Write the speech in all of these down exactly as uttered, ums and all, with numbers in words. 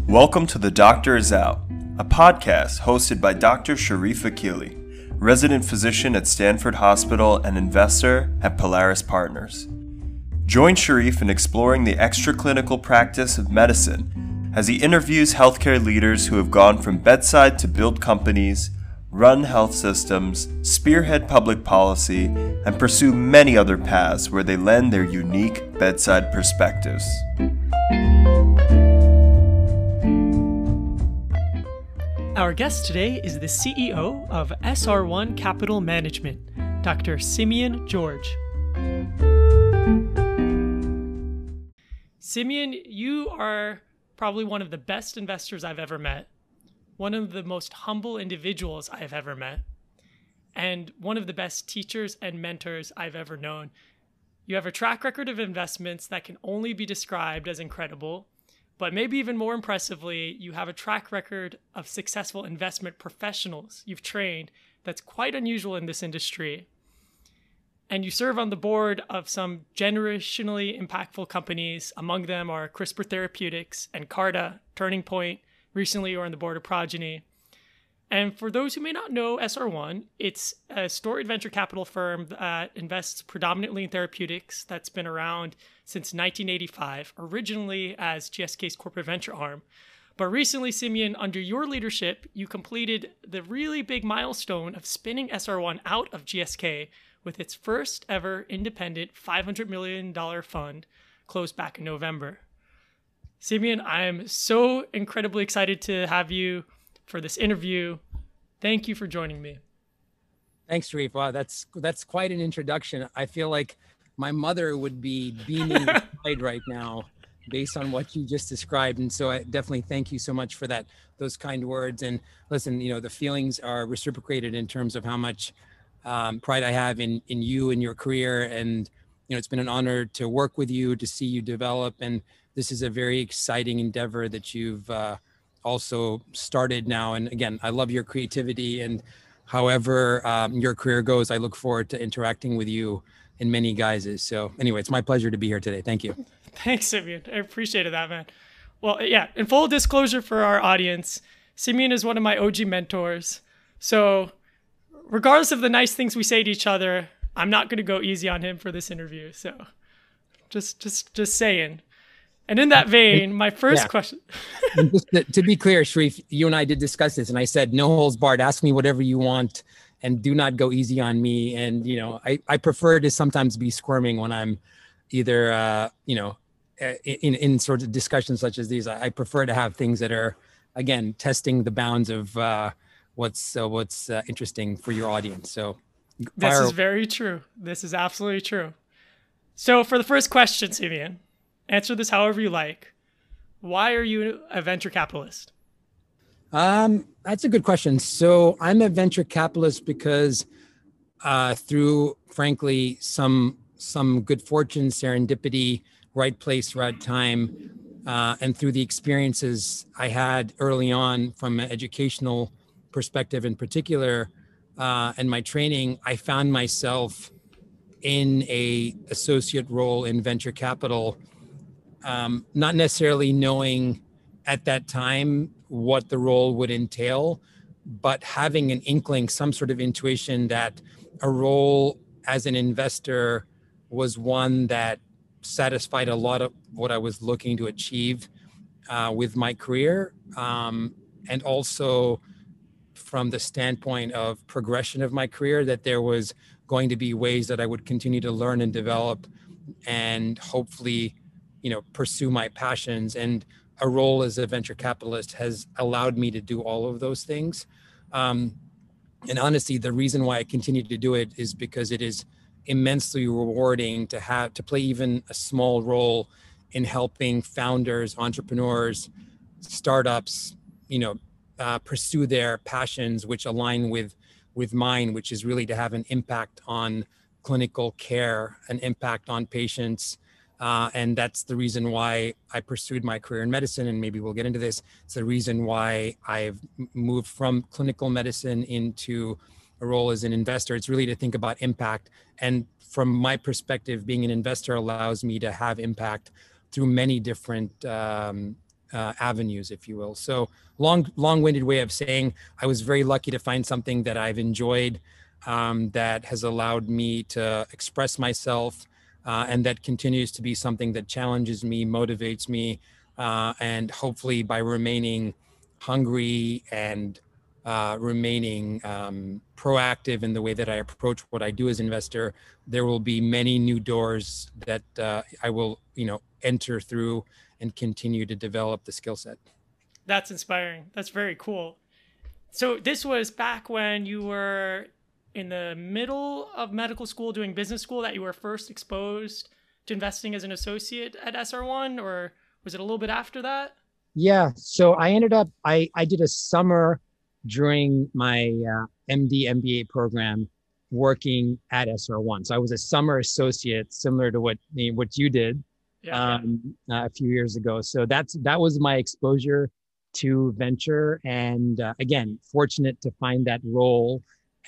Welcome to The Doctor Is Out, a podcast hosted by Doctor Sharif Akili, resident physician at Stanford Hospital and investor at Polaris Partners. Join Sharif in exploring the extraclinical practice of medicine as he interviews healthcare leaders who have gone from bedside to build companies, run health systems, spearhead public policy, and pursue many other paths where they lend their unique bedside perspectives. Our guest today is the C E O of S R one Capital Management, Doctor Simeon George. Simeon, you are probably one of the best investors I've ever met, one of the most humble individuals I have ever met, and one of the best teachers and mentors I've ever known. You have a track record of investments that can only be described as incredible, but maybe even more impressively, you have a track record of successful investment professionals you've trained that's quite unusual in this industry. And you serve on the board of some generationally impactful companies. Among them are CRISPR Therapeutics and Carta, Turning Point. Recently, you're on the board of Progeny. And for those who may not know S R one, it's a storied venture capital firm that invests predominantly in therapeutics that's been around since nineteen eighty-five, originally as G S K's corporate venture arm. But recently, Simeon, under your leadership, you completed the really big milestone of spinning S R one out of G S K with its first ever independent five hundred million dollars fund closed back in November. Simeon, I'm so incredibly excited to have you for this interview. Thank you for joining me. Thanks, Sharif. Wow, that's that's quite an introduction. I feel like my mother would be beaming with pride right now based on what you just described. And so I definitely thank you so much for that, those kind words. And listen, you know, the feelings are reciprocated in terms of how much um, pride I have in, in you and your career. And, you know, it's been an honor to work with you, to see you develop. And this is a very exciting endeavor that you've uh, also started now. And again, I love your creativity, and however um, your career goes, I look forward to interacting with you in many guises. So anyway, it's my pleasure to be here today. Thank you. Thanks, Simeon. I appreciated that, man. Well, yeah, in full disclosure for our audience, Simeon is one of my O G mentors. So regardless of the nice things we say to each other, I'm not going to go easy on him for this interview. So just, just, just saying. And in that vein, my first yeah. question. Just to, to be clear, Sharif, you and I did discuss this, and I said, no holds barred, ask me whatever you want and do not go easy on me. And, you know, I, I prefer to sometimes be squirming when I'm either, uh, you know, in, in sort of discussions such as these. I, I prefer to have things that are, again, testing the bounds of uh, what's uh, what's uh, interesting for your audience. So this is very true. This is absolutely true. So for the first question, Simeon, answer this however you like. Why are you a venture capitalist? Um, that's a good question. So I'm a venture capitalist because uh, through, frankly, some some good fortune, serendipity, right place, right time, uh, and through the experiences I had early on from an educational perspective in particular, uh, and my training, I found myself in a associate role in venture capital. Um, not necessarily knowing at that time what the role would entail, but having an inkling, some sort of intuition that a role as an investor was one that satisfied a lot of what I was looking to achieve uh, with my career. Um, and also from the standpoint of progression of my career, that there was going to be ways that I would continue to learn and develop and hopefully you know, pursue my passions. And a role as a venture capitalist has allowed me to do all of those things. Um, and honestly, the reason why I continue to do it is because it is immensely rewarding to have, to play even a small role in helping founders, entrepreneurs, startups, you know, uh, pursue their passions, which align with, with mine, which is really to have an impact on clinical care, an impact on patients. Uh, and that's the reason why I pursued my career in medicine, and maybe we'll get into this. It's the reason why I've moved from clinical medicine into a role as an investor. It's really to think about impact. And from my perspective, being an investor allows me to have impact through many different um, uh, avenues, if you will. So long, long-winded way of saying I was very lucky to find something that I've enjoyed, um, that has allowed me to express myself, uh, and that continues to be something that challenges me, motivates me, uh, and hopefully by remaining hungry and uh, remaining um, proactive in the way that I approach what I do as investor, there will be many new doors that uh, I will, you know, enter through and continue to develop the skill set. That's inspiring. That's very cool. So this was back when you were in the middle of medical school doing business school that you were first exposed to investing as an associate at S R one, or was it a little bit after that? Yeah. So I ended up, I, I did a summer during my uh, M D M B A program working at S R one. So I was a summer associate, similar to what, what you did. Yeah, um, yeah. Uh, a few years ago. So that's, that was my exposure to venture. And uh, again, fortunate to find that role,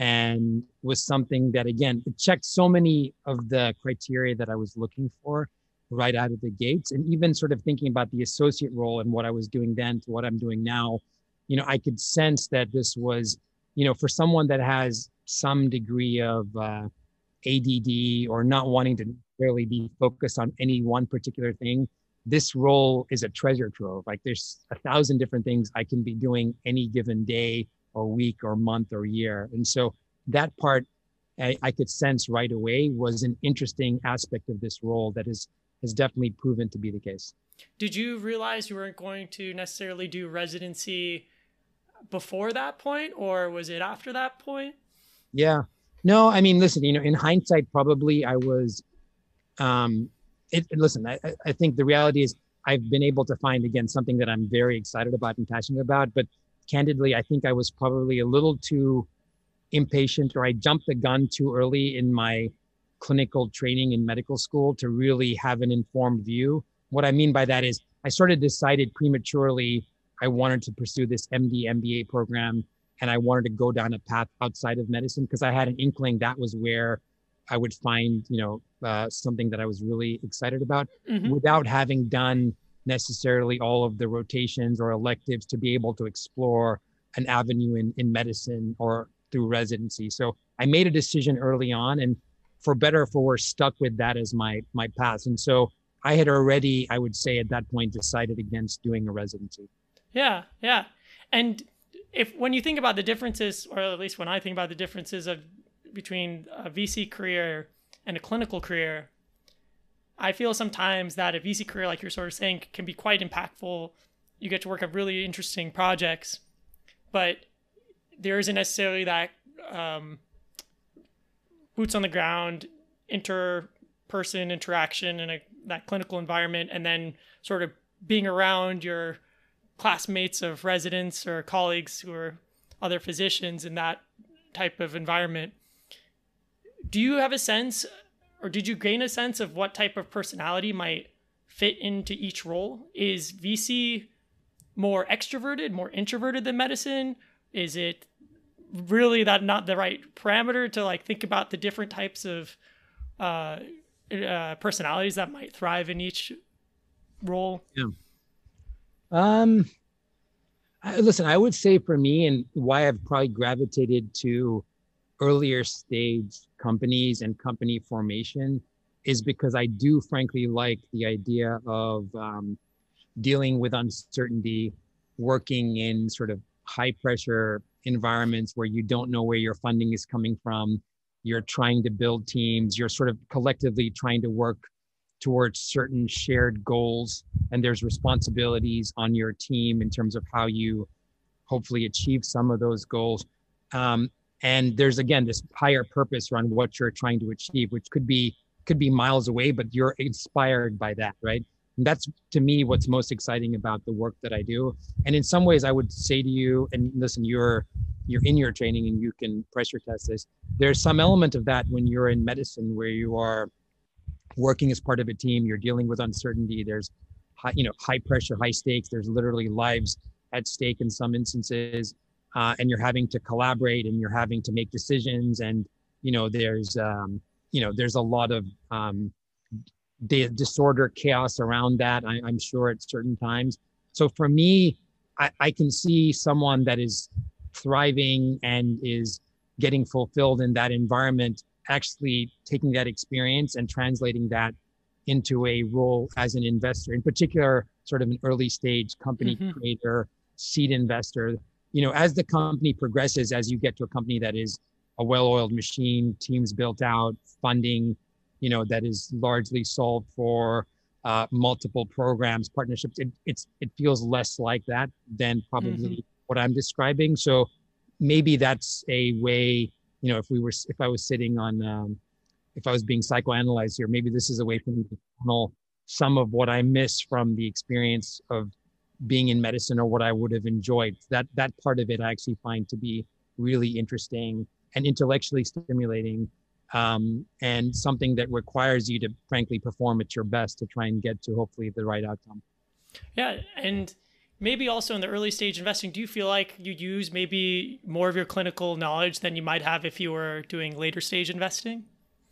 and was something that, again, it checked so many of the criteria that I was looking for right out of the gates. And even sort of thinking about the associate role and what I was doing then to what I'm doing now, you know, I could sense that this was, you know, for someone that has some degree of uh, A D D or not wanting to really be focused on any one particular thing, this role is a treasure trove. Like there's a thousand different things I can be doing any given day or week or month or year. And so that part I, I could sense right away was an interesting aspect of this role that is has definitely proven to be the case. Did you realize you weren't going to necessarily do residency before that point, or was it after that point? Yeah. No, I mean, listen, you know, in hindsight, probably I was, um, it, listen, I, I think the reality is I've been able to find, again, something that I'm very excited about and passionate about, but candidly, I think I was probably a little too impatient, or I jumped the gun too early in my clinical training in medical school to really have an informed view. What I mean by that is I sort of decided prematurely I wanted to pursue this M D M B A program, and I wanted to go down a path outside of medicine because I had an inkling that was where I would find, you know, uh, something that I was really excited about, mm-hmm. without having done necessarily all of the rotations or electives to be able to explore an avenue in, in medicine or through residency. So I made a decision early on, and for better or for worse, stuck with that as my, my path. And so I had already, I would say at that point, decided against doing a residency. Yeah. Yeah. And if, when you think about the differences, or at least when I think about the differences of between a V C career and a clinical career, I feel sometimes that a V C career, like you're sort of saying, can be quite impactful. You get to work on really interesting projects, but there isn't necessarily that um, boots on the ground, inter-person interaction in a, that clinical environment, and then sort of being around your classmates of residents or colleagues who are other physicians in that type of environment. Do you have a sense, or did you gain a sense of what type of personality might fit into each role? Is V C more extroverted, more introverted than medicine? Is it really that not the right parameter to like think about the different types of uh, uh, personalities that might thrive in each role? Yeah. Um, I, listen, I would say for me, and why I've probably gravitated to earlier stage companies and company formation, is because I do frankly like the idea of um, dealing with uncertainty, working in sort of high pressure environments where you don't know where your funding is coming from. You're trying to build teams. You're sort of collectively trying to work towards certain shared goals, and there's responsibilities on your team in terms of how you hopefully achieve some of those goals. Um, and there's, again, this higher purpose around what you're trying to achieve, which could be could be miles away, but you're inspired by that, right? And that's, to me, what's most exciting about the work that I do. And in some ways, I would say to you, and listen, you're you're in your training and you can pressure test this. There's some element of that when you're in medicine, where you are working as part of a team, you're dealing with uncertainty. There's high, you know, high pressure, high stakes. There's literally lives at stake in some instances, uh, and you're having to collaborate and you're having to make decisions. And you know, there's um, you know, there's a lot of um, the disorder, chaos around that. I, I'm sure at certain times. So for me, I, I can see someone that is thriving and is getting fulfilled in that environment, actually taking that experience and translating that into a role as an investor, in particular, sort of an early stage company Mm-hmm. creator, seed investor. You know, as the company progresses, as you get to a company that is a well-oiled machine, teams built out, funding, you know, that is largely solved for, uh, multiple programs, partnerships. It, it's it feels less like that than probably Mm-hmm. what I'm describing. So maybe that's a way. You know, if we were, if I was sitting on, um, if I was being psychoanalyzed here, maybe this is a way for me to channel some of what I miss from the experience of being in medicine, or what I would have enjoyed. That that part of it I actually find to be really interesting and intellectually stimulating, um, and something that requires you to frankly perform at your best to try and get to hopefully the right outcome. Yeah, and maybe also in the early stage investing, do you feel like you use maybe more of your clinical knowledge than you might have if you were doing later stage investing?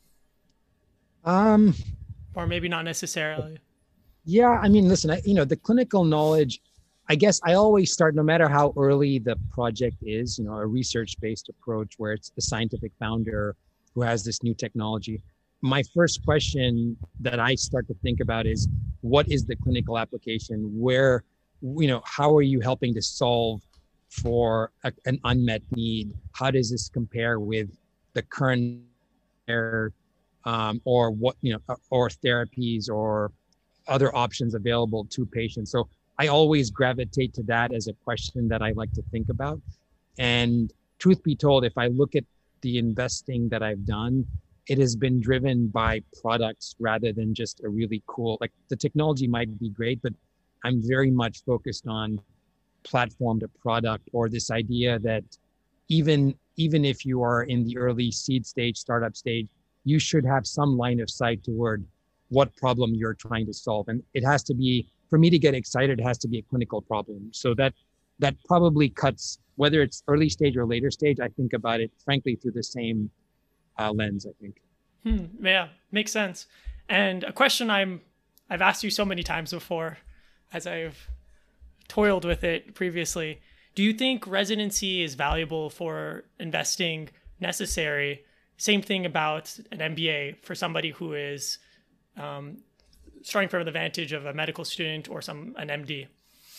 Um, Or maybe not necessarily? yeah, I mean, listen, I, you know, the clinical knowledge, I guess I always start, no matter how early the project is, you know, a research-based approach where it's the scientific founder who has this new technology. My first question that I start to think about is, what is the clinical application? Where, you know, how are you helping to solve for a, an unmet need? How does this compare with the current care, um, or what, you know, or therapies or other options available to patients? So I always gravitate to that as a question that I like to think about. And truth be told, if I look at the investing that I've done, it has been driven by products rather than just a really cool, like the technology might be great, but I'm very much focused on platform to product, or this idea that even even if you are in the early seed stage, startup stage, you should have some line of sight toward what problem you're trying to solve. And it has to be, for me to get excited, it has to be a clinical problem. So that that probably cuts, whether it's early stage or later stage, I think about it, frankly, through the same uh, lens, I think. Hmm, yeah, makes sense. And a question I'm I've asked you so many times before, as I've toiled with it previously. Do you think residency is valuable for investing, necessary? Same thing about an M B A for somebody who is um, starting from the vantage of a medical student or some an M D.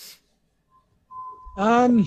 Um,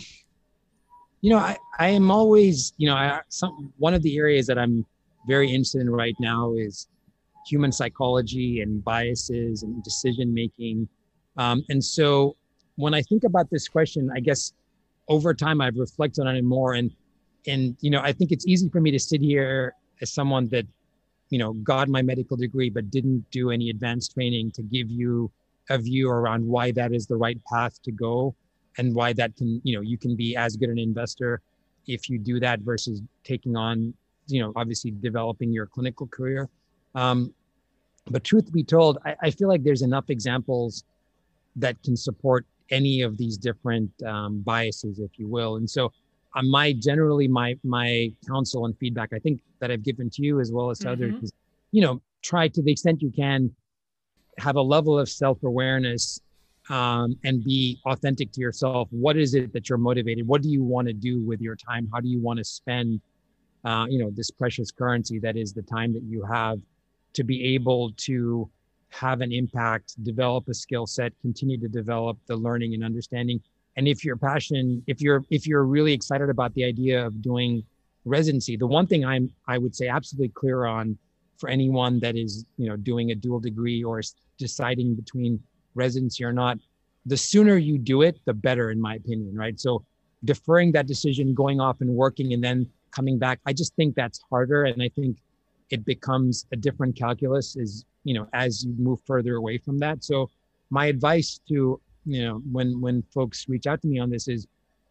you know, I, I am always, you know, I, some, one of the areas that I'm very interested in right now is human psychology and biases and decision making. Um, and so when I think about this question, I guess over time I've reflected on it more. And, and, you know, I think it's easy for me to sit here as someone that, you know, got my medical degree, but didn't do any advanced training, to give you a view around why that is the right path to go, and why that can, you know, you can be as good an investor if you do that versus taking on, you know, obviously developing your clinical career. Um, but truth be told, I, I feel like there's enough examples that can support any of these different um, biases, if you will. And so uh, my generally my my counsel and feedback, I think, that I've given to you as well as to Mm-hmm. others, is, you know, try to the extent you can have a level of self-awareness, um, and be authentic to yourself. What is it that you're motivated? What do you want to do with your time? How do you want to spend, uh, you know, this precious currency that is the time that you have, to be able to have an impact, develop a skill set, continue to develop the learning and understanding. And if you're passionate, if you're if you're really excited about the idea of doing residency, the one thing I'm I would say absolutely clear on for anyone that is, you know, doing a dual degree or deciding between residency or not, the sooner you do it, the better, in my opinion, right? So deferring that decision, going off and working and then coming back, I just think that's harder. And I think it becomes a different calculus, is, you know, as you move further away from that. So my advice to, you know, when when folks reach out to me on this is,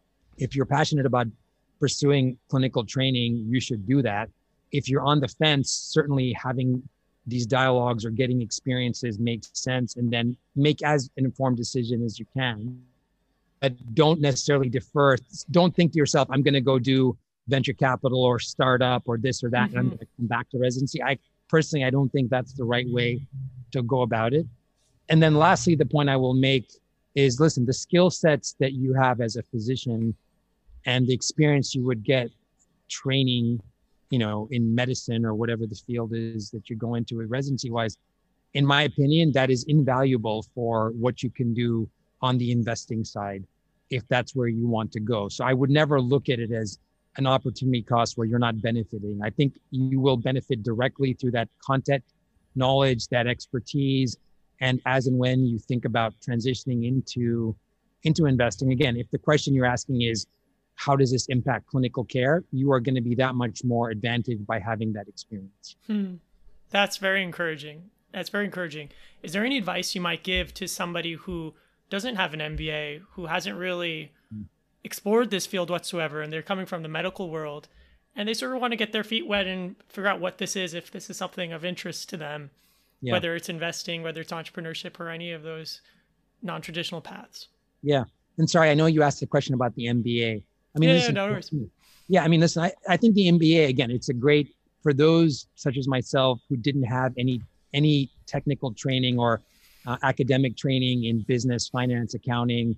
if you're passionate about pursuing clinical training, you should do that. If you're on the fence, certainly having these dialogues or getting experiences makes sense, and then make as an informed decision as you can. But don't necessarily defer. Don't think to yourself, I'm going to go do venture capital or startup or this or that, mm-hmm. and I'm going to come back to residency. I personally, I don't think that's the right way to go about it. And then lastly, the point I will make is listen, the skill sets that you have as a physician and the experience you would get training, you know, in medicine or whatever the field is that you go into residency wise, in my opinion, that is invaluable for what you can do on the investing side, if that's where you want to go. So I would never look at it as an opportunity cost where you're not benefiting. I think you will benefit directly through that content knowledge, that expertise. And as and when you think about transitioning into, into investing, again, if the question you're asking is, how does this impact clinical care? You are going to be that much more advantaged by having that experience. Hmm. That's very encouraging. That's very encouraging. Is there any advice you might give to somebody who doesn't have an M B A, who hasn't really explored this field whatsoever, and they're coming from the medical world, and they sort of want to get their feet wet and figure out what this is, if this is something of interest to them, yeah. whether it's investing, whether it's entrepreneurship, or any of those non-traditional paths? Yeah. And sorry, I know you asked a question about the M B A. I mean, yeah, listen, no worries. Yeah, I mean, listen, I, I think the M B A, again, it's a great, for those such as myself who didn't have any any technical training or uh, academic training in business, finance, accounting.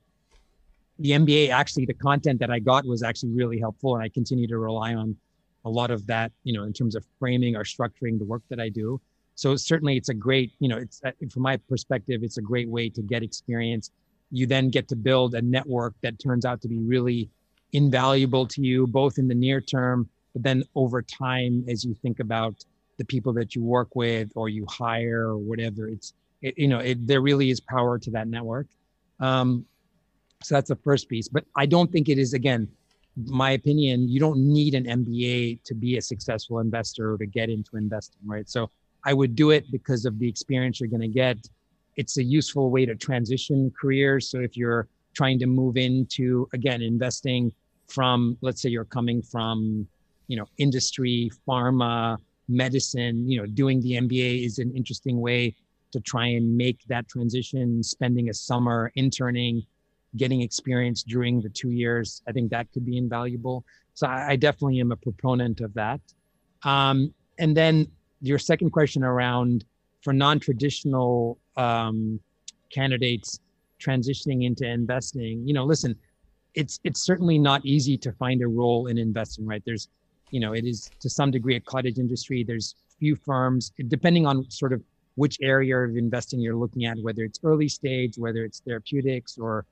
The M B A, actually, the content that I got was actually really helpful. And I continue to rely on a lot of that, you know, in terms of framing or structuring the work that I do. So certainly it's a great, you know, it's from my perspective, it's a great way to get experience. You then get to build a network that turns out to be really invaluable to you, both in the near term, but then over time, as you think about the people that you work with or you hire or whatever, it's, it, you know, it, there really is power to that network. Um, so that's the first piece, but I don't think it is, again, my opinion, you don't need an M B A to be a successful investor or to get into investing, right? So I would do it because of the experience you're going to get. It's a useful way to transition careers. So if you're trying to move into, again, investing from, let's say you're coming from, you know, industry, pharma, medicine, you know, doing the M B A is an interesting way to try and make that transition, spending a summer interning, getting experience during the two years. I think that could be invaluable. So I, I definitely am a proponent of that. Um, and then your second question around for non-traditional um, candidates transitioning into investing, you know, listen, it's it's certainly not easy to find a role in investing, right? There's, you know, it is to some degree a cottage industry. There's few firms, depending on sort of which area of investing you're looking at, whether it's early stage, whether it's therapeutics or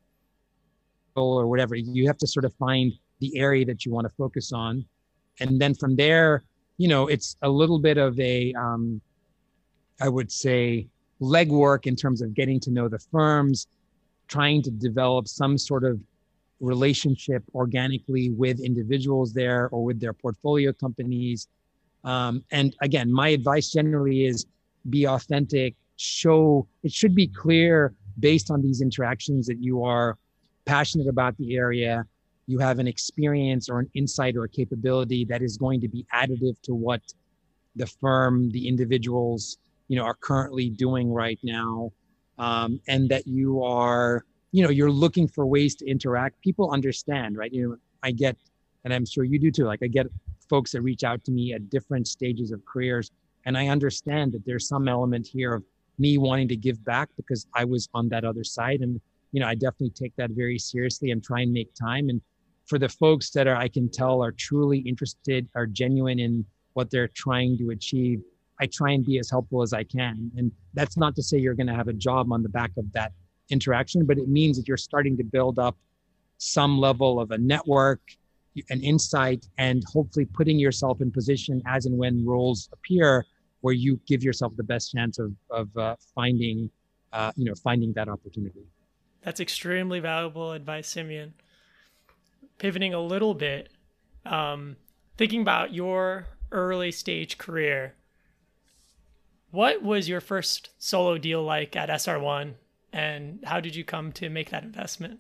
or whatever, you have to sort of find the area that you want to focus on. And then from there, you know, it's a little bit of a, um, I would say, legwork in terms of getting to know the firms, trying to develop some sort of relationship organically with individuals there or with their portfolio companies. Um, and again, my advice generally is be authentic, show, it should be clear based on these interactions that you are passionate about the area, you have an experience or an insight or a capability that is going to be additive to what the firm, the individuals, you know, are currently doing right now. Um, and that you are, you know, you're looking for ways to interact. People understand, right? You know, I get, and I'm sure you do too, like I get folks that reach out to me at different stages of careers. And I understand that there's some element here of me wanting to give back because I was on that other side. And you know, I definitely take that very seriously and try and make time. And for the folks that are, I can tell are truly interested, are genuine in what they're trying to achieve, I try and be as helpful as I can. And that's not to say you're going to have a job on the back of that interaction, but it means that you're starting to build up some level of a network, an insight, and hopefully putting yourself in position as and when roles appear where you give yourself the best chance of, of uh, finding, uh, you know, finding that opportunity. That's extremely valuable advice, Simeon. Pivoting a little bit, um, thinking about your early stage career, what was your first solo deal like at S R one, and how did you come to make that investment?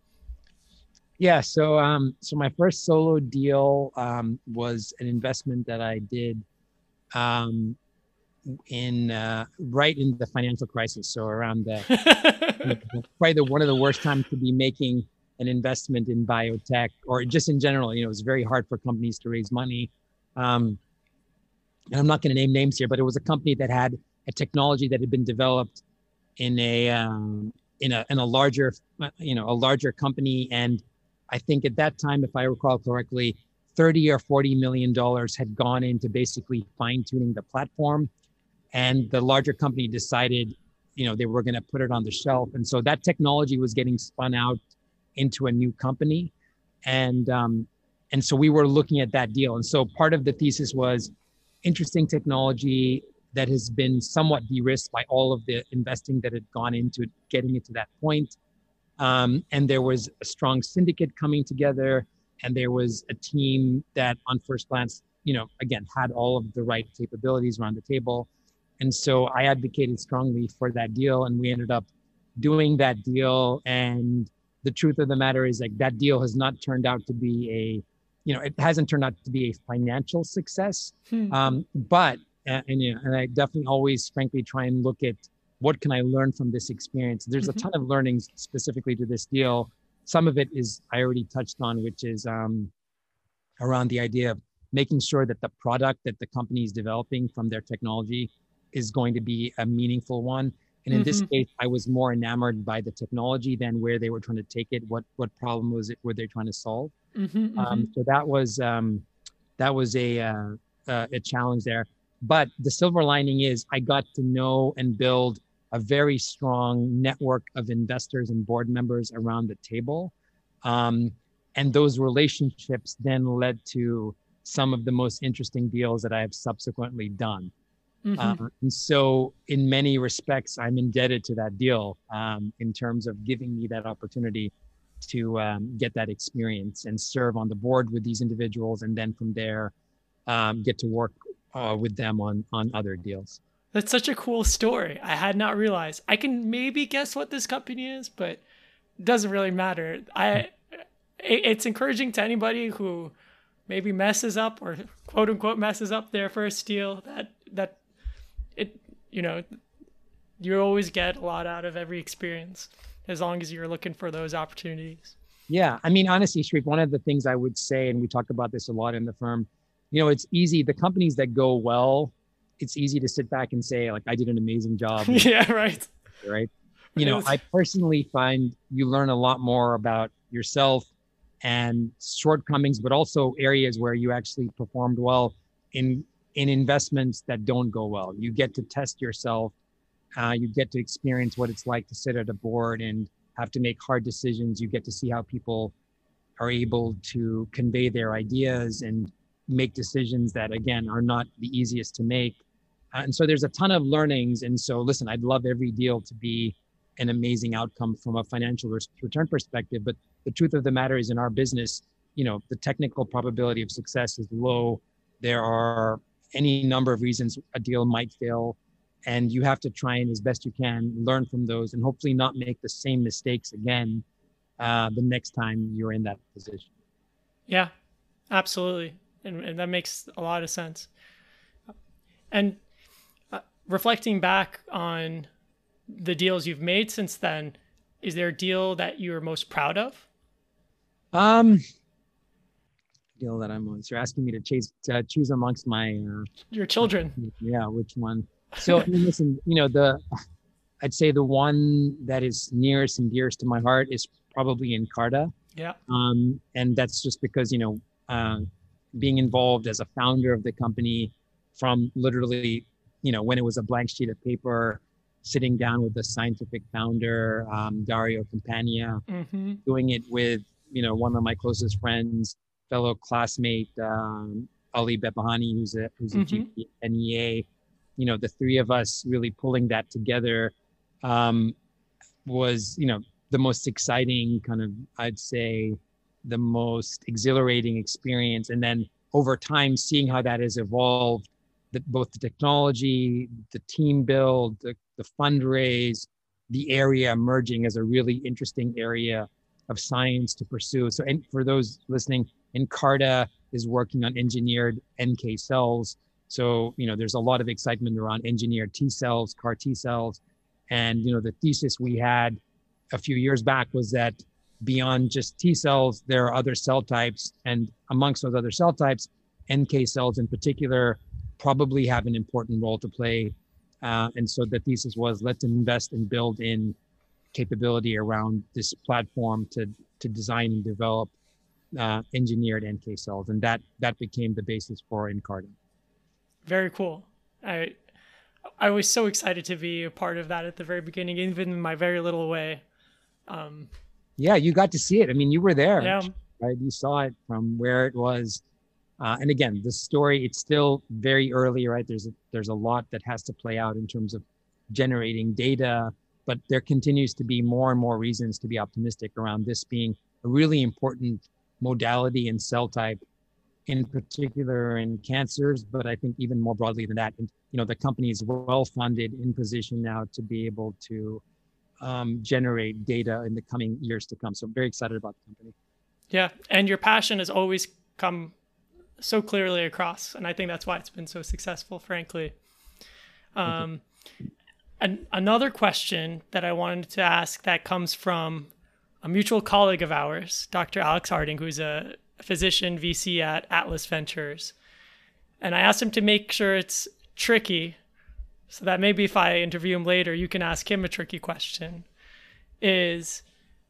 Yeah, so um, so my first solo deal um, was an investment that I did um, in uh, right in the financial crisis. So around the probably the one of the worst times to be making an investment in biotech or just in general. You know, it's very hard for companies to raise money. Um, and I'm not going to name names here, but it was a company that had a technology that had been developed in a um, in a in a larger, you know, a larger company. And I think at that time, if I recall correctly, thirty or forty million dollars had gone into basically fine tuning the platform, and the larger company decided, you know, they were going to put it on the shelf, and so that technology was getting spun out into a new company, and um, and so we were looking at that deal, and so part of the thesis was interesting technology that has been somewhat de-risked by all of the investing that had gone into getting it to that point. Um, and there was a strong syndicate coming together, and there was a team that on first glance, you know, again, had all of the right capabilities around the table. And so I advocated strongly for that deal, and we ended up doing that deal. And the truth of the matter is, like, that deal has not turned out to be a, you know, it hasn't turned out to be a financial success. Hmm. Um, but, and, and, you know, and I definitely always, frankly, try and look at what can I learn from this experience. There's mm-hmm. a ton of learnings specifically to this deal. Some of it is I already touched on, which is um, around the idea of making sure that the product that the company is developing from their technology is going to be a meaningful one. And in mm-hmm. this case, I was more enamored by the technology than where they were trying to take it. What what problem was it were they trying to solve? Mm-hmm, um, mm-hmm. So that was um, that was a uh, uh, a challenge there. But the silver lining is I got to know and build a very strong network of investors and board members around the table. Um, and those relationships then led to some of the most interesting deals that I have subsequently done. Mm-hmm. Uh, and so in many respects, I'm indebted to that deal um, in terms of giving me that opportunity to um, get that experience and serve on the board with these individuals. And then from there, um, get to work uh, with them on, on other deals. That's such a cool story. I had not realized. I can maybe guess what this company is, but it doesn't really matter. I, it's encouraging to anybody who maybe messes up or quote unquote messes up their first deal that, that it, you know, you always get a lot out of every experience as long as you're looking for those opportunities. Yeah. I mean, honestly, Sharif, one of the things I would say, and we talk about this a lot in the firm, you know, it's easy. The companies that go well, it's easy to sit back and say, like, I did an amazing job. Yeah, right. Right. You know, I personally find you learn a lot more about yourself and shortcomings, but also areas where you actually performed well in, in investments that don't go well. You get to test yourself. Uh, you get to experience what it's like to sit at a board and have to make hard decisions. You get to see how people are able to convey their ideas and make decisions that, again, are not the easiest to make. Uh, and so there's a ton of learnings. And so, listen, I'd love every deal to be an amazing outcome from a financial return perspective. But the truth of the matter is, in our business, you know, the technical probability of success is low. There are any number of reasons a deal might fail. And you have to try and, as best you can, learn from those and hopefully not make the same mistakes again uh, the next time you're in that position. Yeah, absolutely. And, and that makes a lot of sense. And uh, reflecting back on the deals you've made since then, is there a deal that you're most proud of? Um, deal that I'm on. So you're asking me to chase, to choose amongst my uh, your children. Yeah, which one? So I mean, listen, you know, the I'd say the one that is nearest and dearest to my heart is probably Encarta. Yeah. Um, and that's just because, you know, uh, being involved as a founder of the company from literally, you know, when it was a blank sheet of paper, sitting down with the scientific founder, um, Dario Campania, mm-hmm. doing it with, you know, one of my closest friends, fellow classmate, um, Ali Bebahani, who's a, who's a mm-hmm. G P at N E A. You know, the three of us really pulling that together um, was, you know, the most exciting kind of, I'd say, the most exhilarating experience. And then over time, seeing how that has evolved, the, both the technology, the team build, the, the fundraise, the area emerging as a really interesting area of science to pursue. So, and for those listening, Encarta is working on engineered N K cells. So, you know, there's a lot of excitement around engineered T cells, CAR T cells. And, you know, the thesis we had a few years back was that beyond just T cells, there are other cell types. And amongst those other cell types, N K cells in particular probably have an important role to play. Uh, and so the thesis was, let's invest and build in capability around this platform to to design and develop uh, engineered N K cells, and that that became the basis for Nkarta. Very cool. I I was so excited to be a part of that at the very beginning, even in my very little way. Um, yeah, you got to see it. I mean, you were there, yeah. right? You saw it from where it was. Uh, and again, the story, it's still very early, right? There's a, there's a lot that has to play out in terms of generating data, but there continues to be more and more reasons to be optimistic around this being a really important modality and cell type, in particular in cancers, but I think even more broadly than that. And, you know, the company is well funded, in position now to be able to um, generate data in the coming years to come. So I'm very excited about the company. Yeah. And your passion has always come so clearly across. And I think that's why it's been so successful, frankly. Um, an, another question that I wanted to ask that comes from a mutual colleague of ours, Doctor Alex Harding, who's a physician V C at Atlas Ventures. And I asked him to make sure it's tricky, so that maybe if I interview him later, you can ask him a tricky question, is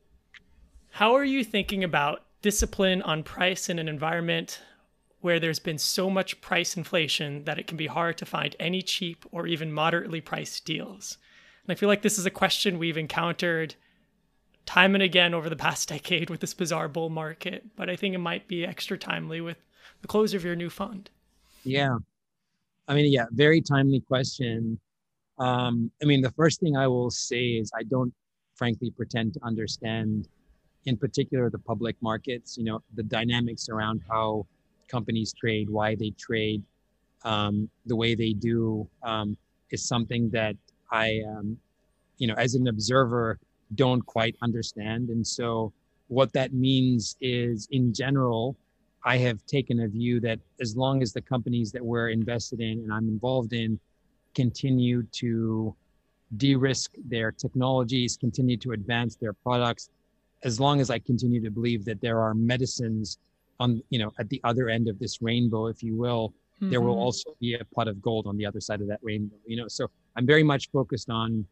how are you thinking about discipline on price in an environment where there's been so much price inflation that it can be hard to find any cheap or even moderately priced deals? And I feel like this is a question we've encountered time and again over the past decade with this bizarre bull market, but I think it might be extra timely with the close of your new fund. Yeah. I mean, yeah, very timely question. Um, I mean, the first thing I will say is I don't frankly pretend to understand, in particular, the public markets, you know, the dynamics around how companies trade, why they trade, um, the way they do, um, is something that I, um, you know, as an observer, don't quite understand. And so what that means is, in general, I have taken a view that as long as the companies that we're invested in and I'm involved in continue to de-risk their technologies, continue to advance their products, as long as I continue to believe that there are medicines on, you know, at the other end of this rainbow, if you will, mm-hmm. there will also be a pot of gold on the other side of that rainbow, you know. So I'm very much focused on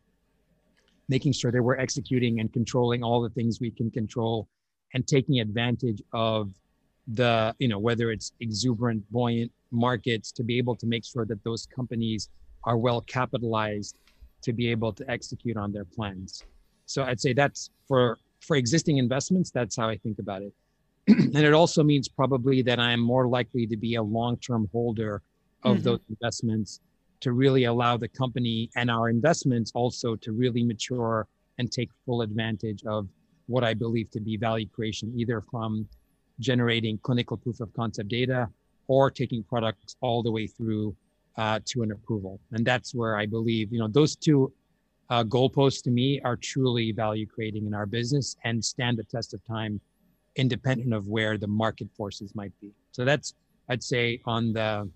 making sure that we're executing and controlling all the things we can control and taking advantage of the, you know, whether it's exuberant, buoyant markets, to be able to make sure that those companies are well capitalized to be able to execute on their plans. So I'd say that's for, for existing investments, that's how I think about it. And it also means probably that I'm more likely to be a long-term holder of mm-hmm. those investments, to really allow the company and our investments also to really mature and take full advantage of what I believe to be value creation, either from generating clinical proof of concept data or taking products all the way through uh, to an approval. And that's where I believe, you know, those two uh, goalposts to me are truly value creating in our business and stand the test of time, independent of where the market forces might be. So that's, I'd say, on the,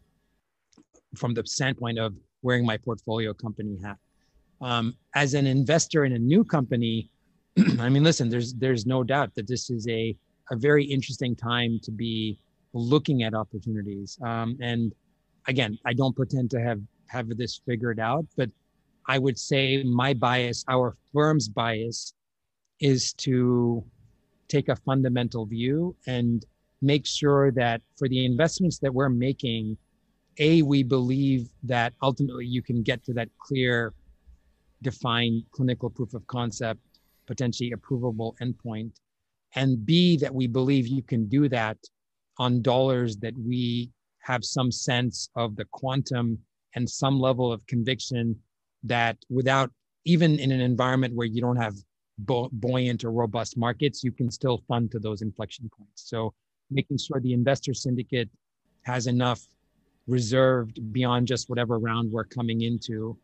from the standpoint of wearing my portfolio company hat. Um, as an investor in a new company, I mean, listen, there's there's no doubt that this is a, a very interesting time to be looking at opportunities. Um, and again, I don't pretend to have, have this figured out, but I would say my bias, our firm's bias, is to take a fundamental view and make sure that for the investments that we're making, A, we believe that ultimately you can get to that clear, defined clinical proof of concept, potentially approvable endpoint. And B, that we believe you can do that on dollars that we have some sense of the quantum and some level of conviction that without, even in an environment where you don't have bu- buoyant or robust markets, you can still fund to those inflection points. So making sure the investor syndicate has enough reserved beyond just whatever round we're coming into,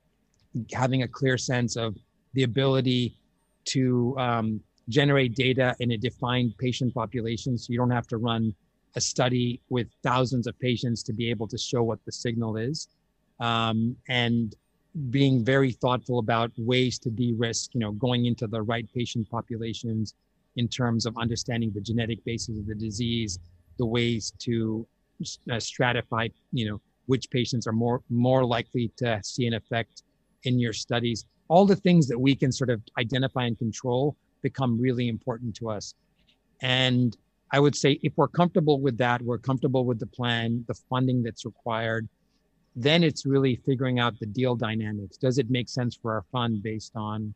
having a clear sense of the ability to um, generate data in a defined patient population. So you don't have to run a study with thousands of patients to be able to show what the signal is. Um, and being very thoughtful about ways to de-risk, you know, going into the right patient populations in terms of understanding the genetic basis of the disease, the ways to uh, stratify, you know, which patients are more, more likely to see an effect in your studies. all the things that we can sort of identify and control become really important to us. And I would say if we're comfortable with that, we're comfortable with the plan, the funding that's required, then it's really figuring out the deal dynamics. Does it make sense for our fund based on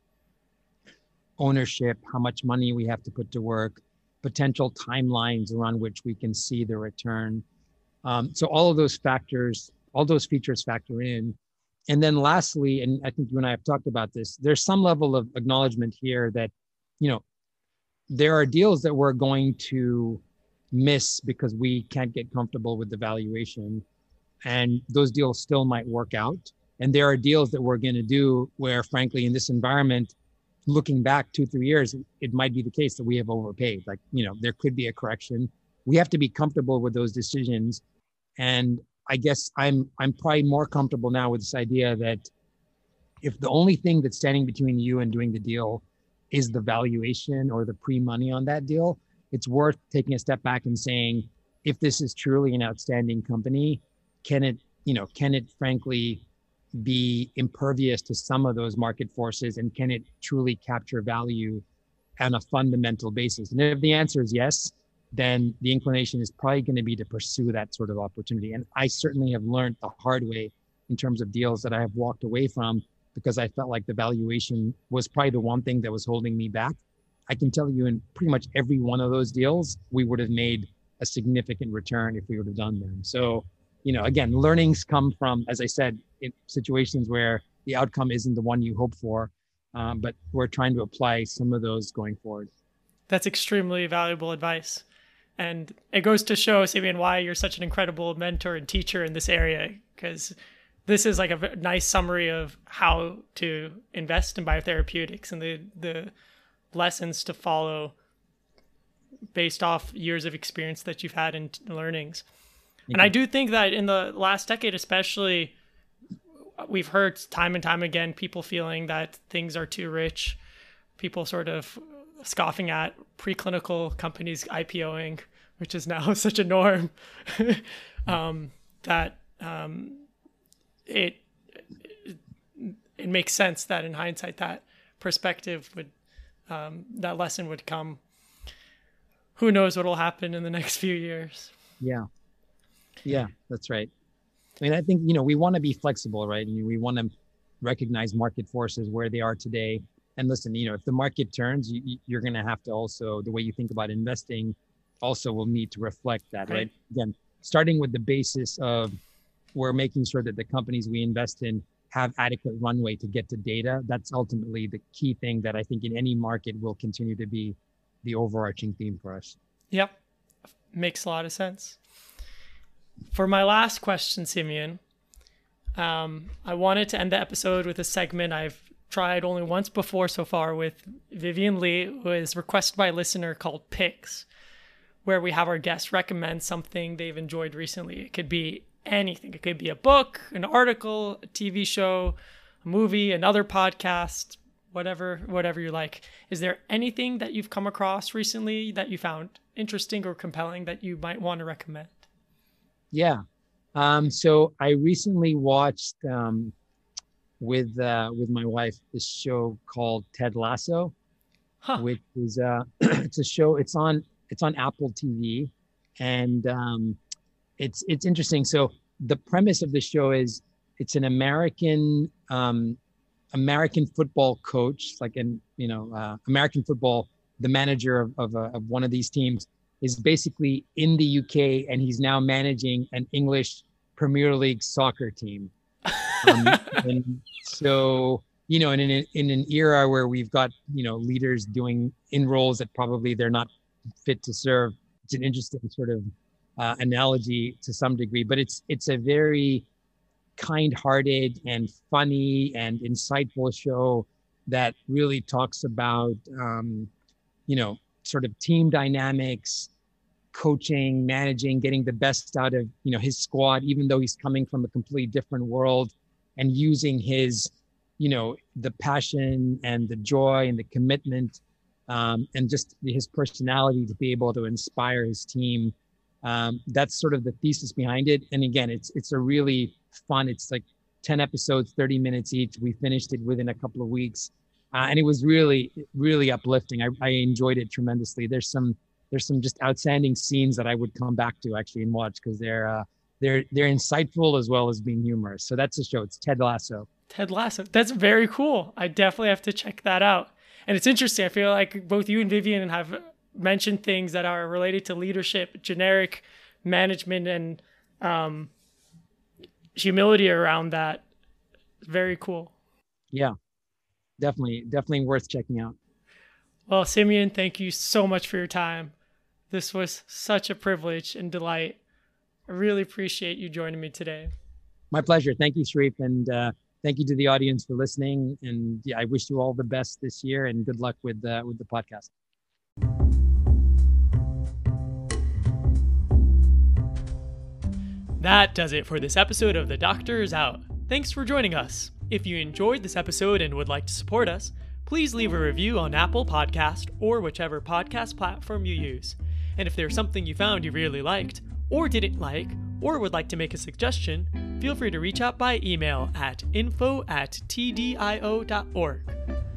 ownership, how much money we have to put to work, potential timelines around which we can see the return. Um, so all of those factors, all those features factor in. And then lastly, and I think you and I have talked about this, there's some level of acknowledgement here that, you know, there are deals that we're going to miss because we can't get comfortable with the valuation. And those deals still might work out. And there are deals that we're going to do where, frankly, in this environment, looking back two, three years, it might be the case that we have overpaid. Like, you know, there could be a correction. We have to be comfortable with those decisions. And I guess I'm I'm probably more comfortable now with this idea that if the only thing that's standing between you and doing the deal is the valuation or the pre-money on that deal, it's worth taking a step back and saying, if this is truly an outstanding company, can it, you know, can it frankly be impervious to some of those market forces, and can it truly capture value on a fundamental basis? And if the answer is yes, then the inclination is probably going to be to pursue that sort of opportunity. And I certainly have learned the hard way in terms of deals that I have walked away from because I felt like the valuation was probably the one thing that was holding me back. I can tell you in pretty much every one of those deals, we would have made a significant return if we would have done them. So, you know, again, learnings come from, as I said, in situations where the outcome isn't the one you hope for, um, but we're trying to apply some of those going forward. That's extremely valuable advice. And it goes to show, Simeon, why you're such an incredible mentor and teacher in this area, because this is like a nice summary of how to invest in biotherapeutics and the, the lessons to follow based off years of experience that you've had and learnings. Mm-hmm. And I do think that in the last decade, especially, we've heard time and time again, people feeling that things are too rich, people sort of scoffing at preclinical companies IPOing, which is now such a norm, um, that um, it, it it makes sense that in hindsight that perspective would um, that lesson would come. Who knows what will happen in the next few years? Yeah, yeah, that's right. I mean, I think, you know, we want to be flexible, right? I mean, we want to recognize market forces where they are today. And listen, you know, if the market turns, you, you're going to have to also, the way you think about investing also will need to reflect that, right? right? Again, starting with the basis of we're making sure that the companies we invest in have adequate runway to get to data. That's ultimately the key thing that I think in any market will continue to be the overarching theme for us. Yep. Makes a lot of sense. For my last question, Simeon, um, I wanted to end the episode with a segment I've tried only once before so far with Vivian Lee, who is requested by a listener, called Picks, where we have our guests recommend something they've enjoyed recently. It could be anything. It could be a book, an article, a T V show, a movie, another podcast, whatever, whatever you like. Is there anything that you've come across recently that you found interesting or compelling that you might want to recommend? Yeah. Um, so I recently watched um, with uh, with my wife this show called Ted Lasso, huh. which is uh, it's a show. It's on it's on Apple T V, and um, it's it's interesting. So the premise of the show is it's an American um, American football coach, like an you know uh, American football, the manager of of, uh, of one of these teams is basically in the U K, and he's now managing an English Premier League soccer team. Um, and so, you know, in an, in an era where we've got, you know, leaders doing in roles that probably they're not fit to serve, it's an interesting sort of uh, analogy to some degree, but it's, it's a very kind-hearted and funny and insightful show that really talks about, um, you know, sort of team dynamics, coaching, managing, getting the best out of, you know, his squad, even though he's coming from a completely different world, and using his, you know, the passion and the joy and the commitment um, and just his personality to be able to inspire his team. Um, that's sort of the thesis behind it. And again, it's it's a really fun, it's like ten episodes, thirty minutes each. We finished it within a couple of weeks. Uh, and it was really, really uplifting. I, I enjoyed it tremendously. There's some, there's some just outstanding scenes that I would come back to actually and watch because they're, uh, they're, they're insightful as well as being humorous. So that's the show. It's Ted Lasso. Ted Lasso. That's very cool. I definitely have to check that out. And it's interesting. I feel like both you and Vivian have mentioned things that are related to leadership, generic management, and um, humility around that. Very cool. Yeah. Definitely, definitely worth checking out. Well, Simeon, thank you so much for your time. This was such a privilege and delight. I really appreciate you joining me today. My pleasure. Thank you, Sharif. And uh, thank you to the audience for listening. And yeah, I wish you all the best this year and good luck with, uh, with the podcast. That does it for this episode of The Doctor Is Out. Thanks for joining us. If you enjoyed this episode and would like to support us, please leave a review on Apple Podcast or whichever podcast platform you use. And if there's something you found you really liked, or didn't like, or would like to make a suggestion, feel free to reach out by email at info at tdio dot org.